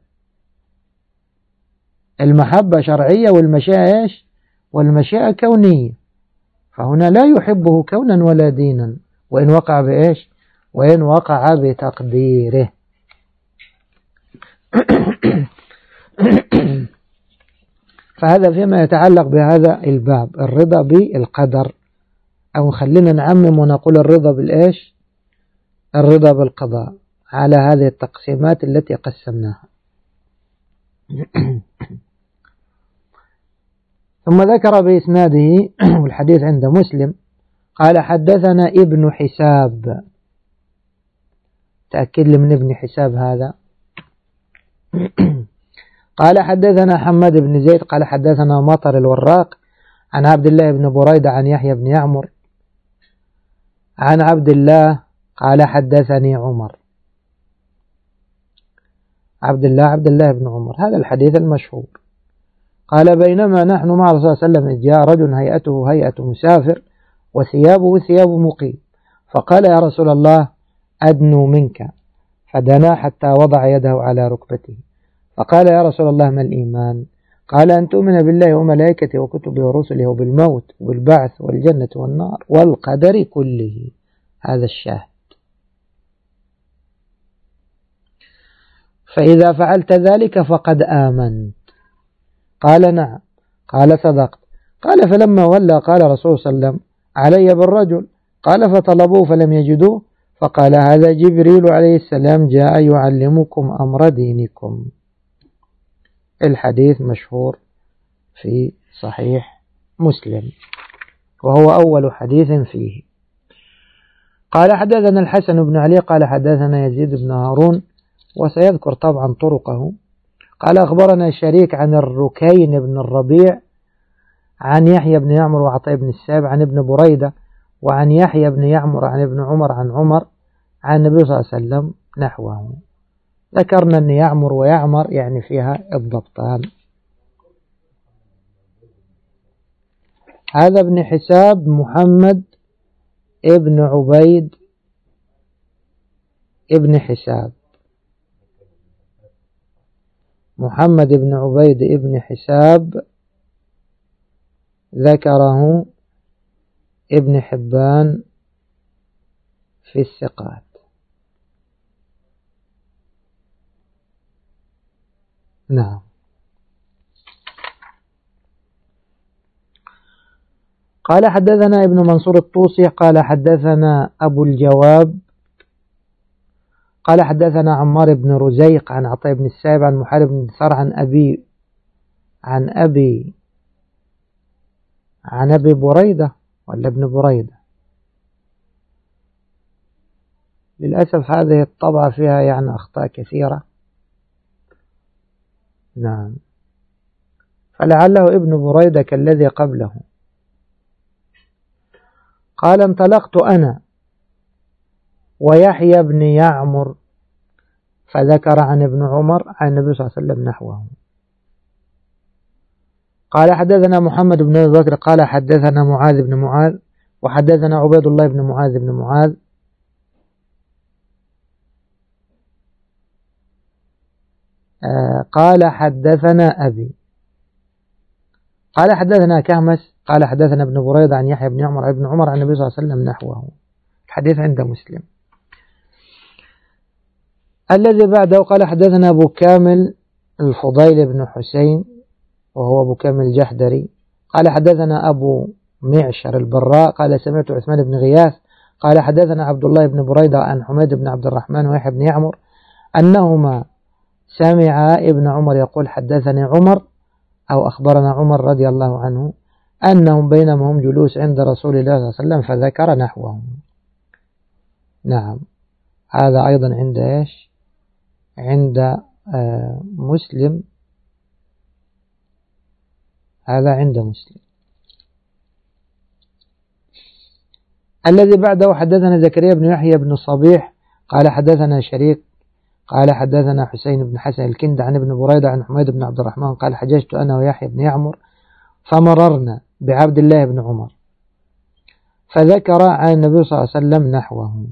المحبة شرعية والمشيئة إيش؟ والمشيئة كونية. فهنا لا يحبه كونا ولا دينا، وإن وقع بإيش؟ وإن وقع بتقديره. فهذا فيما يتعلق بهذا الباب، الرضا بالقدر، أو خلينا نعمم ونقول الرضا بالإيش؟ الرضا بالقضاء، على هذه التقسيمات التي قسمناها. ثم ذكر بإسناده والحديث عند مسلم قال حدثنا ابن حساب. تأكد لي من ابن حساب هذا. قال حدثنا حماد بن زيد قال حدثنا مطر الوراق عن عبد الله بن بريدة عن يحيى بن يعمر عن عبد الله قال حدثني عمر. عبد الله عبد الله بن عمر، هذا الحديث المشهور. قال بينما نحن مع رسول الله صلى الله عليه وسلم جاء رجل هيئته هيئة مسافر وثيابه ثياب مقيم، فقال يا رسول الله أدنو منك، فدنا حتى وضع يده على ركبته، فقال يا رسول الله ما الإيمان؟ قال أن تؤمن بالله وملائكته وكتبه ورسله وبالموت وبالبعث والجنة والنار والقدر كله. هذا الشاهد. فإذا فعلت ذلك فقد آمنت. قال نعم. قال صدقت. قال فلما ولى قال رسول صلى الله عليه وسلم علي بالرجل، قال فطلبوه فلم يجدوه، فقال هذا جبريل عليه السلام جاء يعلمكم أمر دينكم. الحديث مشهور في صحيح مسلم، وهو أول حديث فيه. قال حدثنا الحسن بن علي قال حدثنا يزيد بن هارون، وسيذكر طبعا طرقه. قال أخبرنا الشريك عن الركين بن الربيع عن يحيى بن يعمر وعطاء بن السائب عن ابن بريدة وعن يحيى بن يعمر عن ابن عمر عن عمر عن النبي صلى الله عليه وسلم نحوه. ذكرنا أن يعمر ويعمر يعني فيها الضبطان. هذا ابن حساب محمد ابن عبيد ابن حساب، محمد بن عبيد ابن حساب ذكره ابن حبان في الثقات. نعم. قال حدثنا ابن منصور الطوسي قال حدثنا أبو الجواب قال حدثنا عمار بن رزيق عن عطاء بن السائب عن محارب بن دثار عن أبي عن أبي عن أبي بريدة ولا ابن بريدة. للأسف هذه الطبعة فيها يعني أخطاء كثيرة. نعم. فلعله ابن بريدة كالذي قبله. قال انطلقت أنا ويحيى بن يعمر فذكر عن ابن عمر عن النبي صلى الله عليه وسلم نحوه. قال حدثنا محمد بن أبي بكر قال حدثنا معاذ بن معاذ وحدثنا عبيد الله بن معاذ بن معاذ آه قال حدثنا أبي قال حدثنا كهمس قال حدثنا ابن بريدة عن يحيى بن يعمر عن ابن عمر عن النبي صلى الله عليه وسلم نحوه. الحديث عند مسلم. الذي بعده قال حدثنا أبو كامل الفضيل بن حسين وهو أبو كامل الجحدري قال حدثنا أبو معشر البراء قال سمعت عثمان بن غياث قال حدثنا عبد الله بن بريدة عن حميد بن عبد الرحمن ويحيى بن يعمر أنهما سمع ابن عمر يقول حدثني عمر أو أخبرنا عمر رضي الله عنه أنهم بينما هم جلوس عند رسول الله صلى الله عليه وسلم فذكر نحوهم. نعم. هذا أيضا عند إيش؟ عند آه مسلم. هذا عند مسلم. الذي بعده حدثنا زكريا بن يحيى بن الصبيح قال حدثنا شريك قال حدثنا حسين بن حسن الكند عن ابن بريدة عن حميد بن عبد الرحمن قال حججت أنا ويحيى بن يعمر فمررنا بعبد الله بن عمر فذكر عن النبي صلى الله عليه وسلم نحوه.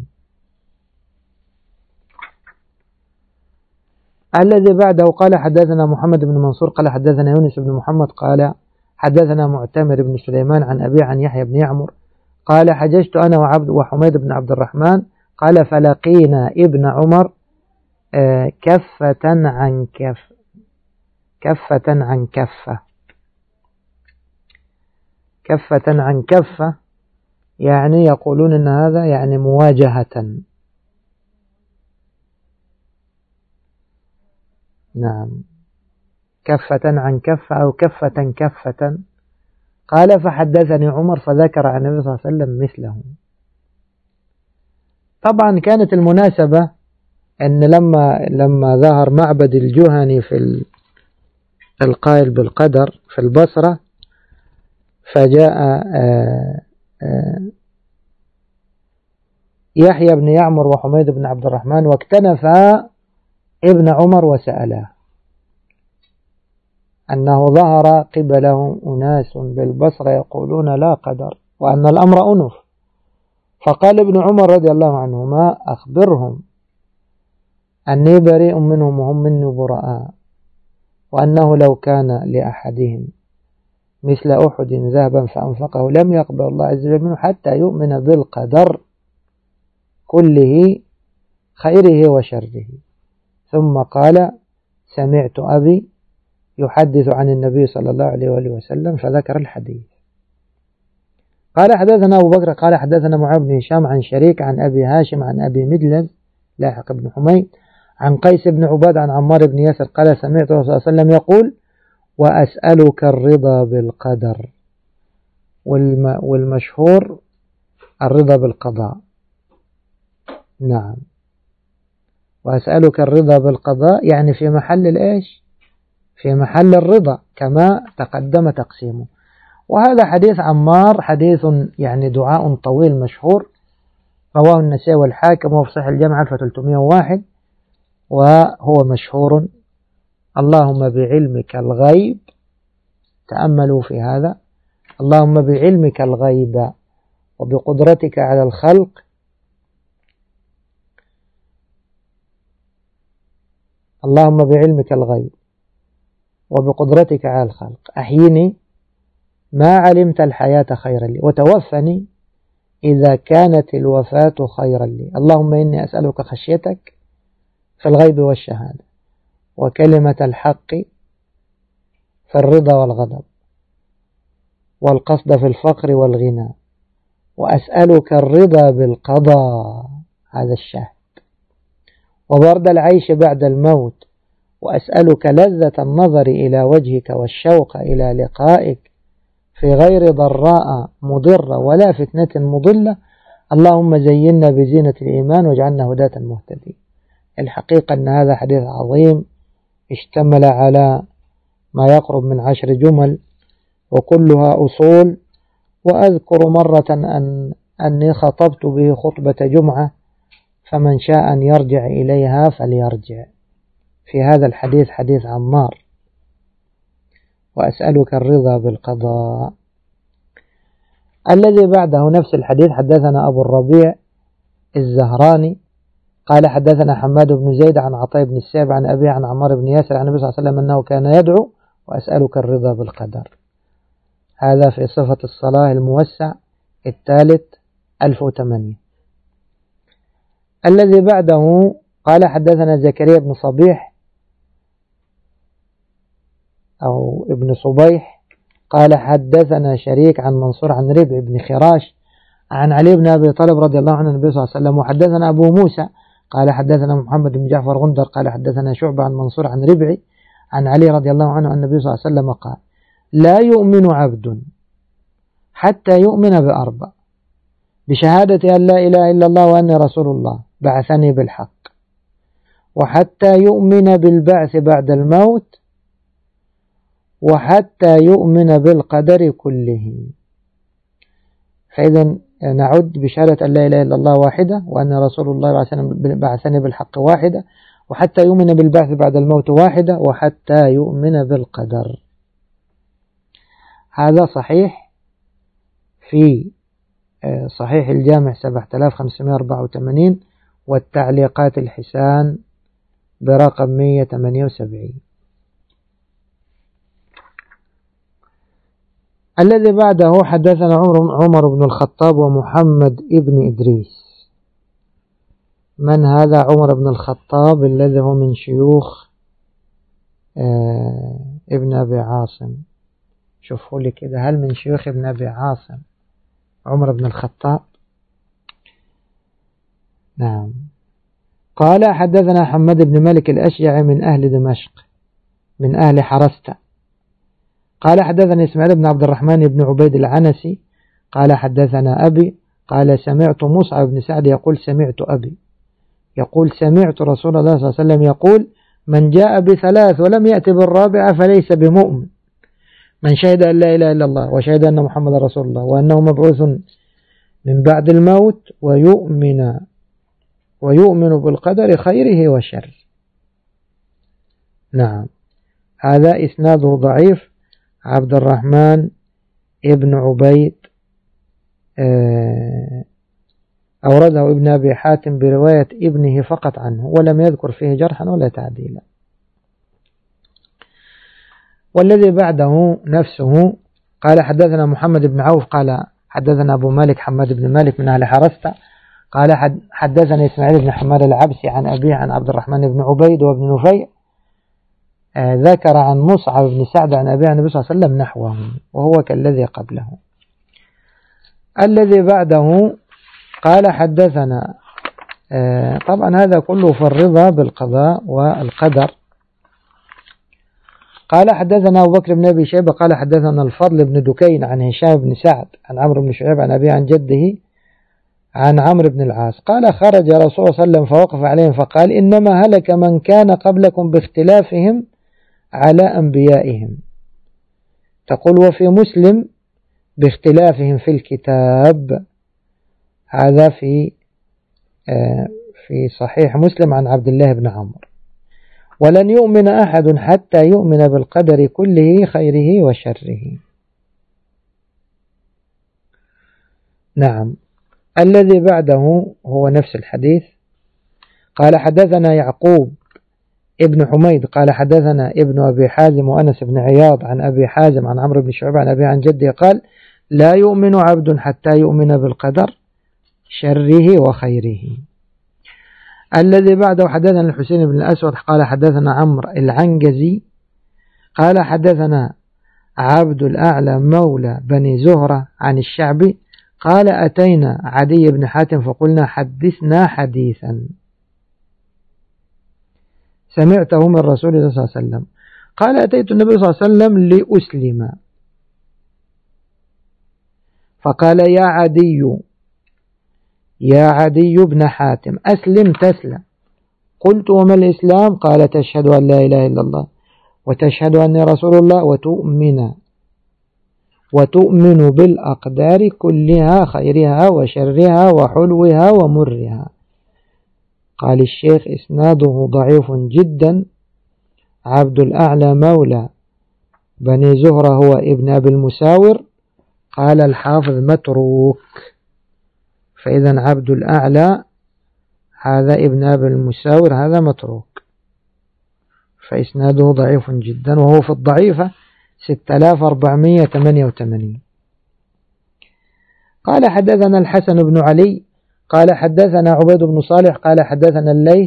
الذي بعده قال حدثنا محمد بن منصور قال حدثنا يونس بن محمد قال حدثنا معتمر بن سليمان عن أبي عن يحيى بن يعمر قال حججت أنا وعبد وحميد بن عبد الرحمن قال فلقينا ابن عمر كفة عن كف كفة عن كفة كفة عن كفة يعني يقولون أن هذا يعني مواجهة. نعم كفة عن كفة أو كفة كفة. قال فحدثني عمر فذكر عن النبي صلى الله عليه وسلم مثله. طبعا كانت المناسبة أن لما لما ظهر معبد الجهني في القائل بالقدر في البصرة فجاء يحيى بن يعمر وحميد بن عبد الرحمن واكتنفا ابن عمر وسأله أنه ظهر قبله أناس بالبصرة يقولون لا قدر وأن الأمر أنف. فقال ابن عمر رضي الله عنهما أخبرهم أني بريء منهم وهم مني براء وأنه لو كان لأحدهم مثل أحد ذهبا فأنفقه لم يقبل الله عز وجل منه حتى يؤمن بالقدر كله خيره وشره. ثم قال سمعت أبي يحدث عن النبي صلى الله عليه وآله وسلم فذكر الحديث. قال حدثنا أبو بكر قال حدثنا معاذ بن هشام عن شريك عن أبي هاشم عن أبي مدلج لاحق بن حميد عن قيس بن عباد عن عمار بن ياسر قال سمعت رسول الله صلى الله عليه وسلم يقول وأسألك الرضا بالقدر والمشهور الرضا بالقضاء. نعم وأسألك الرضا بالقضاء يعني في محل الإيش في محل الرضا كما تقدم تقسيمه. وهذا حديث عمار حديث يعني دعاء طويل مشهور رواه النسائي والحاكم وفي صحيح الجامع ألف وثلاثمائة وواحد وهو مشهور اللهم بعلمك الغيب تأملوا في هذا اللهم بعلمك الغيب وبقدرتك على الخلق اللهم بعلمك الغيب وبقدرتك على الخلق أحيني ما علمت الحياة خيرا لي وتوفني إذا كانت الوفاة خيرا لي. اللهم إني أسألك خشيتك في الغيب والشهادة وكلمة الحق في الرضا والغضب والقصد في الفقر والغنى وأسألك الرضا بالقضاء هذا الشهد وبرد العيش بعد الموت وأسألك لذة النظر إلى وجهك والشوق إلى لقائك في غير ضراء مضرة ولا فتنة مضلة. اللهم زينا بزينة الإيمان واجعلنا هداة مهتدين. الحقيقة أن هذا حديث عظيم اشتمل على ما يقرب من عشر جمل وكلها أصول. وأذكر مرة أن أني خطبت به خطبة جمعة فمن شاء أن يرجع إليها فليرجع في هذا الحديث حديث عمار وأسألك الرضا بالقضاء. الذي بعده نفس الحديث حدثنا أبو الربيع الزهراني قال حدثنا حماد بن زيد عن عطاء بن السائب عن أبي عن عمار بن ياسر عن النبي صلى الله عليه وسلم أنه كان يدعو وأسألك الرضا بالقدر. هذا في صفة الصلاة الموسع الثالث ألف وثمانية. الذي بعده قال حدثنا زكريا بن صبيح أو ابن صبيح قال حدثنا شريك عن منصور عن ربع بن خراش عن علي بن أبي طالب رضي الله عنه النبي صلى الله عليه وسلم. وحدثنا أبو موسى قال حدثنا محمد بن جعفر غندر قال حدثنا شعبة عن منصور عن ربعي عن علي رضي الله عنه أن النبي صلى الله عليه وسلم قال لا يؤمن عبد حتى يؤمن بأربع بشهادة أن لا إله إلا الله وأني رسول الله بعثني بالحق وحتى يؤمن بالبعث بعد الموت وحتى يؤمن بالقدر كله. فإذا نعد بشهادة أن لا إله إلا الله واحدة، وأن رسول الله بعثني بالحق واحدة، وحتى يؤمن بالبعث بعد الموت واحدة، وحتى يؤمن بالقدر. هذا صحيح في صحيح الجامع سبعة آلاف وخمسمائة وأربعة وثمانين، والتعليقات الحسان برقم مئة وثمانية وسبعين. الذي بعده حدثنا عمر بن الخطاب ومحمد ابن إدريس. من هذا عمر بن الخطاب الذي هو من شيوخ آه ابن أبي عاصم؟ شوفوا لي كده، هل من شيوخ ابن أبي عاصم عمر بن الخطاب؟ نعم. قال حدثنا حماد بن مالك الأشجعي من أهل دمشق من أهل حرستة. قال حدثنا إسماعيل بن عبد الرحمن بن عبيد العنسي قال حدثنا أبي قال سمعت مصعب بن سعد يقول سمعت أبي يقول سمعت رسول الله صلى الله عليه وسلم يقول من جاء بثلاث ولم يأتي بالرابعة فليس بمؤمن: من شهد أن لا إله إلا الله وشهد أن محمد رسول الله وأنه مبعوث من بعد الموت ويؤمن ويؤمن بالقدر خيره وشره. نعم، هذا إسناده ضعيف. عبد الرحمن ابن عبيد أورده ابن أبي حاتم برواية ابنه فقط عنه، ولم يذكر فيه جرحا ولا تعديلا. والذي بعده نفسه قال حدثنا محمد بن عوف قال حدثنا أبو مالك حماد بن مالك من أهل حرستة قال حدثنا إسماعيل بن حماد العبسي عن أبيه عن عبد الرحمن بن عبيد وابن نفيع آه ذكر عن مصعب بن سعد عن أبيه عن النبي صلى الله عليه وسلم نحوه وهو كالذي قبله. الذي بعده قال حدثنا آه طبعا هذا كله في الرضا بالقضاء والقدر. قال حدثنا أبو بكر بن أبي شيبة قال حدثنا الفضل بن دكين عن هشام بن سعد عن عمرو بن شعيب عن أبيه عن جده عن عمرو بن العاص قال خرج رسول الله صلى الله عليه وسلم فوقف عليهم فقال إنما هلك من كان قبلكم باختلافهم على أنبيائهم. تقول وفي مسلم باختلافهم في الكتاب، هذا في آه في صحيح مسلم عن عبد الله بن عمرو. ولن يؤمن أحد حتى يؤمن بالقدر كله خيره وشره. نعم. الذي بعده هو نفس الحديث. قال حدثنا يعقوب ابن حميد قال حدثنا ابن أبي حازم وأنس بن عياض عن أبي حازم عن عمرو بن شعيب عن أبي عن جده قال لا يؤمن عبد حتى يؤمن بالقدر شره وخيره. الذي بعده حدثنا الحسين بن الأسود قال حدثنا عمرو العنجزي قال حدثنا عبد الأعلى مولى بني زهرة عن الشعبي قال أتينا عدي بن حاتم فقلنا حدثنا حديثا سمعته من رسول الله صلى الله عليه وسلم. قال أتيت النبي صلى الله عليه وسلم لأسلم فقال يا عدي يا عدي بن حاتم أسلم تسلم. قلت وما الإسلام؟ قال تشهد أن لا إله إلا الله وتشهد أني رسول الله وتؤمن وتؤمن بالأقدار كلها خيرها وشرها وحلوها ومرها. قال الشيخ إسناده ضعيف جدا. عبد الأعلى مولى بني زهرة هو ابن أبي المساور. قال الحافظ متروك، فإذا عبد الأعلى هذا ابن أبي المساور هذا متروك، فإسناده ضعيف جدا وهو في الضعيفة ستة آلاف وأربعمائة وثمانية وثمانين. قال حدثنا الحسن بن علي قال حدثنا عبيد بن صالح قال حدثنا الليث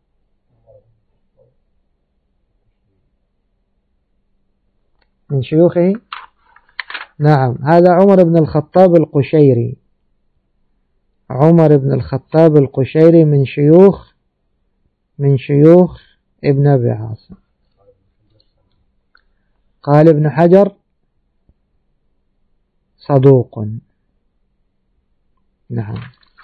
من شيوخه. نعم، هذا عمر بن الخطاب القشيري. عمر بن الخطاب القشيري من شيوخ من شيوخ ابن أبي عاصم. قال ابن حجر صدوق. نعم.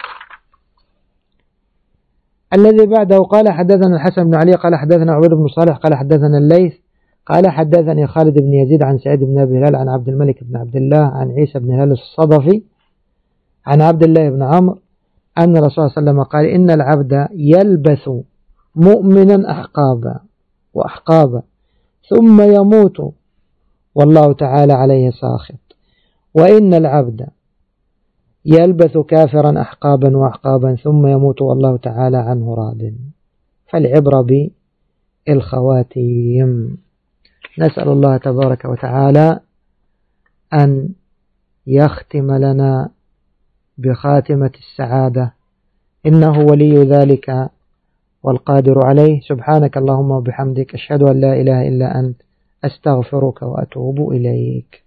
الذي بعده قال حدثنا الحسن بن علي قال حدثنا عبيد بن صالح قال حدثنا الليث قال حدثني خالد بن يزيد عن سعيد بن أبي هلال عن عبد الملك بن عبد الله عن عيسى بن هلال الصدفي عن عبد الله بن عمرو أن الرسول صلى الله عليه وسلم قال إن العبد يلبث مؤمنا أحقابا وأحقابا ثم يموت والله تعالى عليه ساخط، وإن العبد يلبث كافرا أحقابا وأحقابا ثم يموت والله تعالى عنه راض. فالعبرة بالخواتيم. نسأل الله تبارك وتعالى أن يختم لنا بخاتمة السعادة، إنه ولي ذلك والقادر عليه. سبحانك اللهم وبحمدك، أشهد أن لا إله إلا أنت، أستغفرك وأتوب إليك.